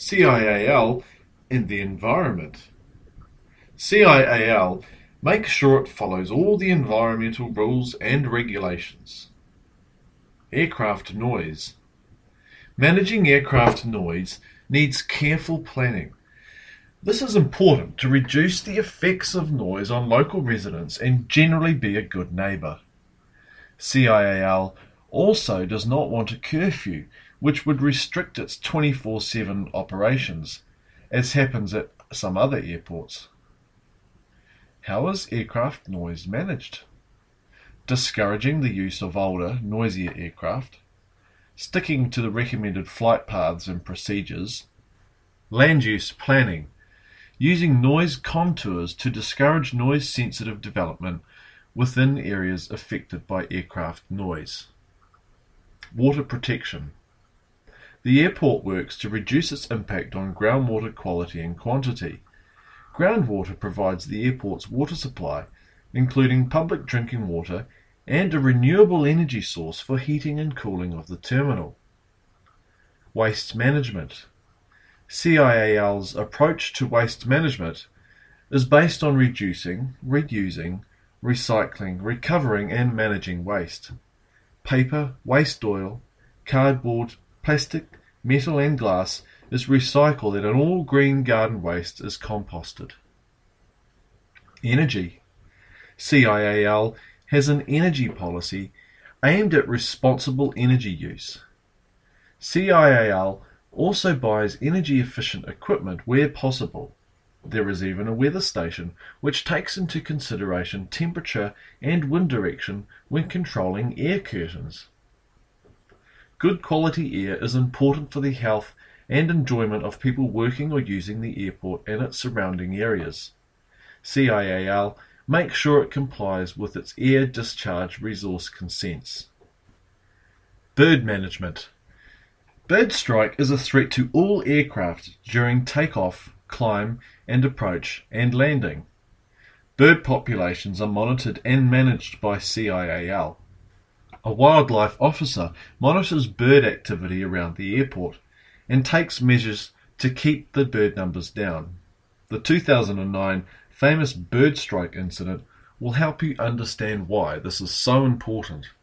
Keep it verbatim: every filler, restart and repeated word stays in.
C I A L and the environment. C I A L makes sure it follows all the environmental rules and regulations. Aircraft noise. Managing aircraft noise needs careful planning. This is important to reduce the effects of noise on local residents and generally be a good neighbour. C I A L also does not want a curfew which would restrict its twenty-four seven operations, as happens at some other airports. How is aircraft noise managed? Discouraging the use of older, noisier aircraft, sticking to the recommended flight paths and procedures, land use planning, using noise contours to discourage noise-sensitive development within areas affected by aircraft noise. Water protection. The airport works to reduce its impact on groundwater quality and quantity. Groundwater provides the airport's water supply, including public drinking water and a renewable energy source for heating and cooling of the terminal. Waste management. C I A L's approach to waste management is based on reducing, reusing, recycling, recovering and managing waste. Paper, waste oil, cardboard, plastic, metal and glass is recycled and all green garden waste is composted. Energy. C I A L has an energy policy aimed at responsible energy use. C I A L also buys energy-efficient equipment where possible. There is even a weather station which takes into consideration temperature and wind direction when controlling air curtains. Good quality air is important for the health and enjoyment of people working or using the airport and its surrounding areas. C I A L makes sure it complies with its air discharge resource consents. Bird management. Bird strike is a threat to all aircraft during takeoff, climb and approach and landing. Bird populations are monitored and managed by C I A L. A wildlife officer monitors bird activity around the airport and takes measures to keep the bird numbers down. The two thousand nine famous bird strike incident will help you understand why this is so important.